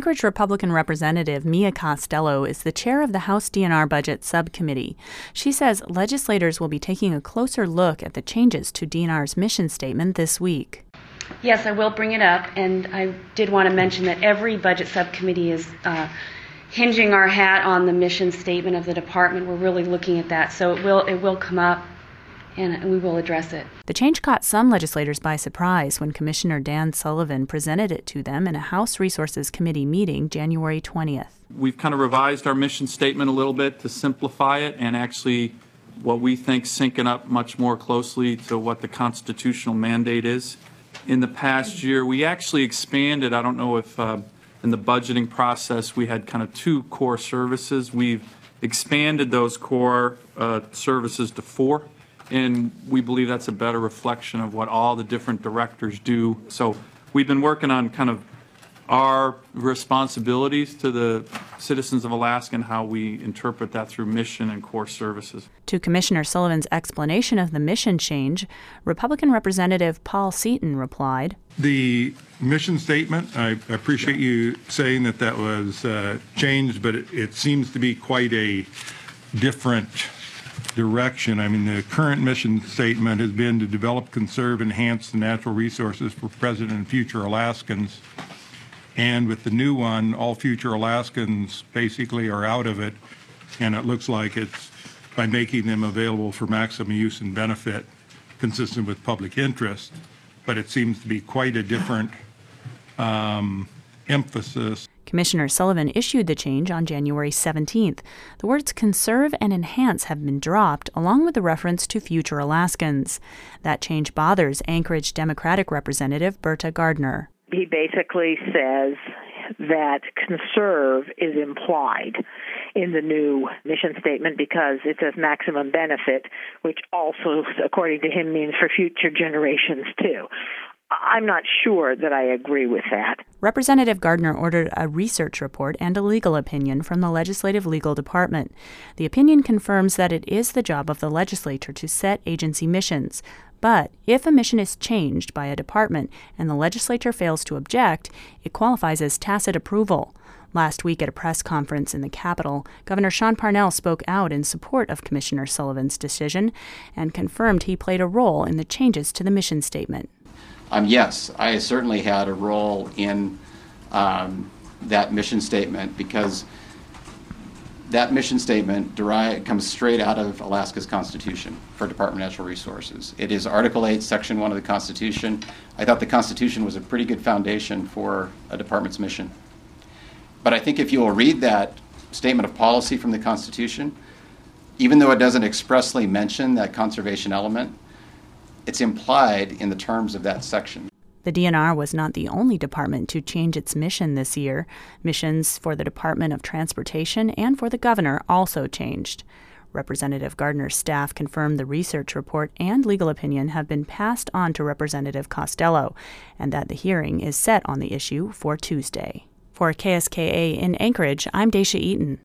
Anchorage Republican Representative Mia Costello is the chair of the House DNR Budget Subcommittee. She says legislators will be taking a closer look at the changes to DNR's mission statement this week. Yes, I will bring it up, and I did want to mention that every budget subcommittee is hinging our hat on the mission statement of the department. We're really looking at that, so it will come up, and we will address it. The change caught some legislators by surprise when Commissioner Dan Sullivan presented it to them in a House Resources Committee meeting January 20th. We've kind of revised our mission statement a little bit to simplify it and actually what we think syncing up much more closely to what the constitutional mandate is. In the past year, we actually expanded, I don't know if in the budgeting process we had kind of 2 core services. We've expanded those core services to 4. And we believe that's a better reflection of what all the different directors do. So we've been working on kind of our responsibilities to the citizens of Alaska and how we interpret that through mission and core services. To Commissioner Sullivan's explanation of the mission change, Republican Representative Paul Seaton replied, "The mission statement, I appreciate you saying that was changed, but it seems to be quite a different direction. I mean, the current mission statement has been to develop, conserve, enhance the natural resources for present and future Alaskans. And with the new one, all future Alaskans basically are out of it. And it looks like it's by making them available for maximum use and benefit consistent with public interest. But it seems to be quite a different emphasis." Commissioner Sullivan issued the change on January 17th. The words conserve and enhance have been dropped, along with the reference to future Alaskans. That change bothers Anchorage Democratic Representative Berta Gardner. He basically says that conserve is implied in the new mission statement because it says maximum benefit, which also, according to him, means for future generations too. I'm not sure that I agree with that. Representative Gardner ordered a research report and a legal opinion from the Legislative Legal Department. The opinion confirms that it is the job of the legislature to set agency missions. But if a mission is changed by a department and the legislature fails to object, it qualifies as tacit approval. Last week at a press conference in the Capitol, Governor Sean Parnell spoke out in support of Commissioner Sullivan's decision and confirmed he played a role in the changes to the mission statement. Yes, I certainly had a role in that mission statement because that mission statement comes straight out of Alaska's Constitution for Department of Natural Resources. It is Article 8, Section 1 of the Constitution. I thought the Constitution was a pretty good foundation for a department's mission. But I think if you will read that statement of policy from the Constitution, even though it doesn't expressly mention that conservation element, it's implied in the terms of that section. The DNR was not the only department to change its mission this year. Missions for the Department of Transportation and for the governor also changed. Representative Gardner's staff confirmed the research report and legal opinion have been passed on to Representative Costello, and that the hearing is set on the issue for Tuesday. For KSKA in Anchorage, I'm Daisha Eaton.